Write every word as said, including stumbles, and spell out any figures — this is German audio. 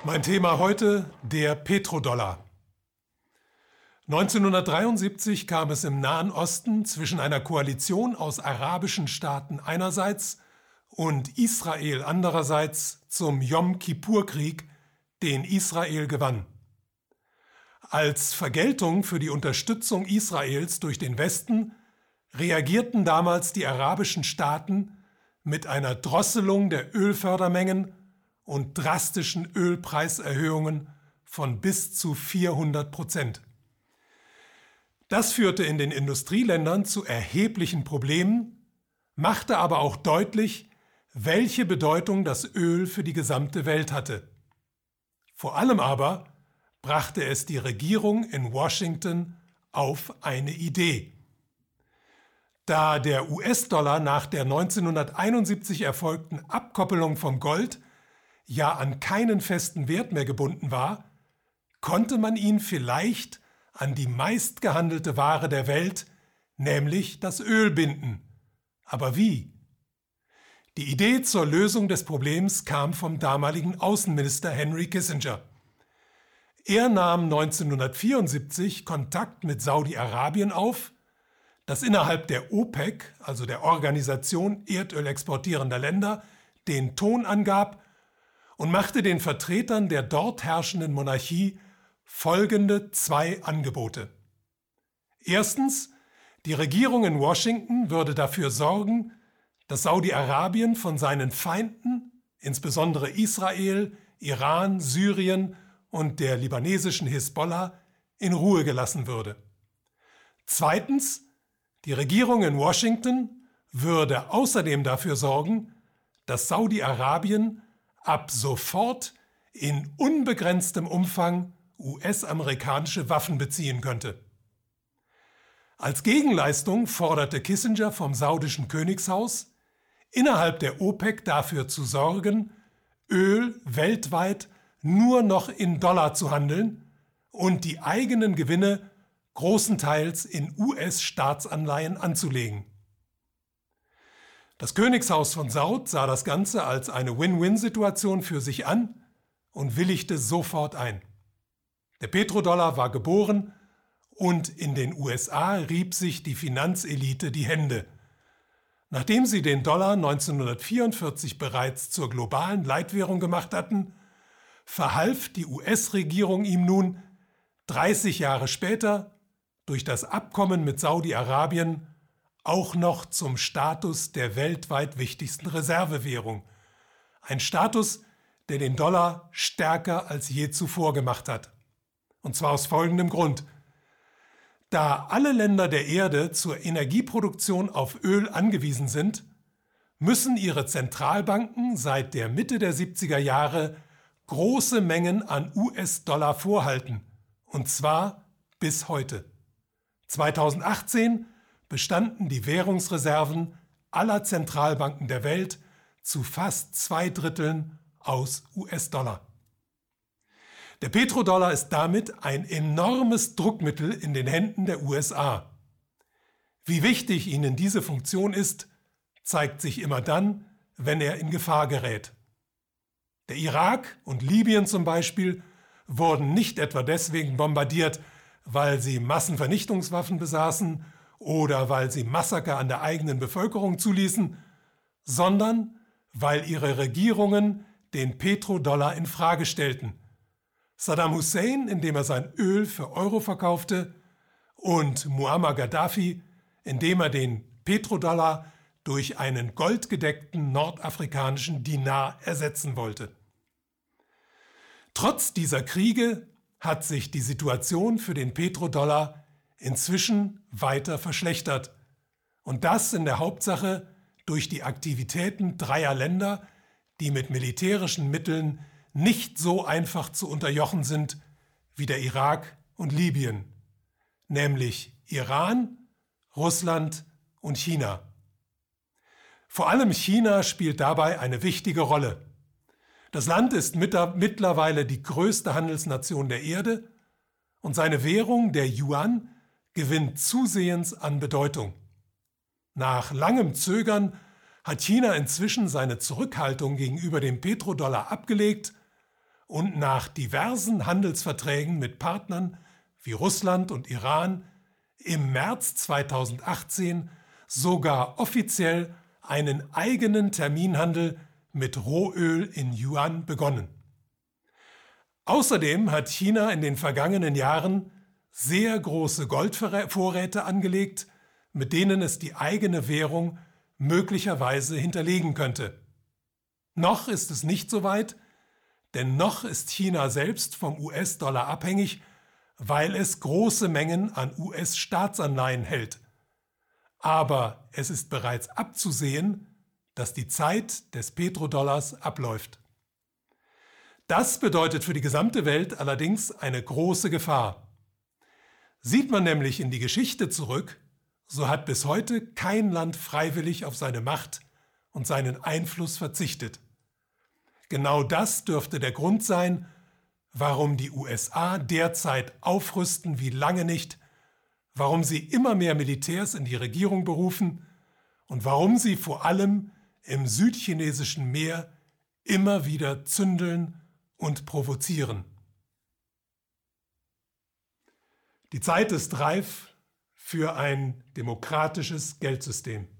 Mein Thema heute: der Petrodollar. neunzehnhundertdreiundsiebzig kam es im Nahen Osten zwischen einer Koalition aus arabischen Staaten einerseits und Israel andererseits zum Jom-Kippur-Krieg, den Israel gewann. Als Vergeltung für die Unterstützung Israels durch den Westen reagierten damals die arabischen Staaten mit einer Drosselung der Ölfördermengen und drastischen Ölpreiserhöhungen von bis zu vierhundert Prozent. Das führte in den Industrieländern zu erheblichen Problemen, machte aber auch deutlich, welche Bedeutung das Öl für die gesamte Welt hatte. Vor allem aber brachte es die Regierung in Washington auf eine Idee. Da der U S-Dollar nach der neunzehnhunderteinundsiebzig erfolgten Abkoppelung vom Gold ja an keinen festen Wert mehr gebunden war, konnte man ihn vielleicht an die meistgehandelte Ware der Welt, nämlich das Öl, binden. Aber wie? Die Idee zur Lösung des Problems kam vom damaligen Außenminister Henry Kissinger. Er nahm neunzehnhundertvierundsiebzig Kontakt mit Saudi-Arabien auf, das innerhalb der OPEC, also der Organisation erdölexportierender Länder, den Ton angab und machte den Vertretern der dort herrschenden Monarchie folgende zwei Angebote. Erstens, die Regierung in Washington würde dafür sorgen, dass Saudi-Arabien von seinen Feinden, insbesondere Israel, Iran, Syrien und der libanesischen Hisbollah, in Ruhe gelassen würde. Zweitens, die Regierung in Washington würde außerdem dafür sorgen, dass Saudi-Arabien ab sofort in unbegrenztem Umfang U S-amerikanische Waffen beziehen könnte. Als Gegenleistung forderte Kissinger vom saudischen Königshaus, innerhalb der OPEC dafür zu sorgen, Öl weltweit nur noch in Dollar zu handeln und die eigenen Gewinne großenteils in U S-Staatsanleihen anzulegen. Das Königshaus von Saud sah das Ganze als eine Win-Win-Situation für sich an und willigte sofort ein. Der Petrodollar war geboren und in den U S A rieb sich die Finanzelite die Hände. Nachdem sie den Dollar neunzehnhundertvierundvierzig bereits zur globalen Leitwährung gemacht hatten, verhalf die U S-Regierung ihm nun dreißig Jahre später durch das Abkommen mit Saudi-Arabien auch noch zum Status der weltweit wichtigsten Reservewährung. Ein Status, der den Dollar stärker als je zuvor gemacht hat. Und zwar aus folgendem Grund. Da alle Länder der Erde zur Energieproduktion auf Öl angewiesen sind, müssen ihre Zentralbanken seit der Mitte der siebziger Jahre große Mengen an U S-Dollar vorhalten. Und zwar bis heute. zweitausendachtzehn bestanden die Währungsreserven aller Zentralbanken der Welt zu fast zwei Dritteln aus U S-Dollar. Der Petrodollar ist damit ein enormes Druckmittel in den Händen der U S A. Wie wichtig ihnen diese Funktion ist, zeigt sich immer dann, wenn er in Gefahr gerät. Der Irak und Libyen zum Beispiel wurden nicht etwa deswegen bombardiert, weil sie Massenvernichtungswaffen besaßen oder weil sie Massaker an der eigenen Bevölkerung zuließen, sondern weil ihre Regierungen den Petrodollar in Frage stellten. Saddam Hussein, indem er sein Öl für Euro verkaufte, und Muammar Gaddafi, indem er den Petrodollar durch einen goldgedeckten nordafrikanischen Dinar ersetzen wollte. Trotz dieser Kriege hat sich die Situation für den Petrodollar inzwischen weiter verschlechtert. Und das in der Hauptsache durch die Aktivitäten dreier Länder, die mit militärischen Mitteln nicht so einfach zu unterjochen sind wie der Irak und Libyen, nämlich Iran, Russland und China. Vor allem China spielt dabei eine wichtige Rolle. Das Land ist mittlerweile die größte Handelsnation der Erde und seine Währung, der Yuan, gewinnt zusehends an Bedeutung. Nach langem Zögern hat China inzwischen seine Zurückhaltung gegenüber dem Petrodollar abgelegt und nach diversen Handelsverträgen mit Partnern wie Russland und Iran im März zweitausendachtzehn sogar offiziell einen eigenen Terminhandel mit Rohöl in Yuan begonnen. Außerdem hat China in den vergangenen Jahren sehr große Goldvorräte angelegt, mit denen es die eigene Währung möglicherweise hinterlegen könnte. Noch ist es nicht so weit, denn noch ist China selbst vom U S-Dollar abhängig, weil es große Mengen an U S-Staatsanleihen hält. Aber es ist bereits abzusehen, dass die Zeit des Petrodollars abläuft. Das bedeutet für die gesamte Welt allerdings eine große Gefahr. Sieht man nämlich in die Geschichte zurück, so hat bis heute kein Land freiwillig auf seine Macht und seinen Einfluss verzichtet. Genau das dürfte der Grund sein, warum die U S A derzeit aufrüsten wie lange nicht, warum sie immer mehr Militärs in die Regierung berufen und warum sie vor allem im südchinesischen Meer immer wieder zündeln und provozieren. Die Zeit ist reif für ein demokratisches Geldsystem.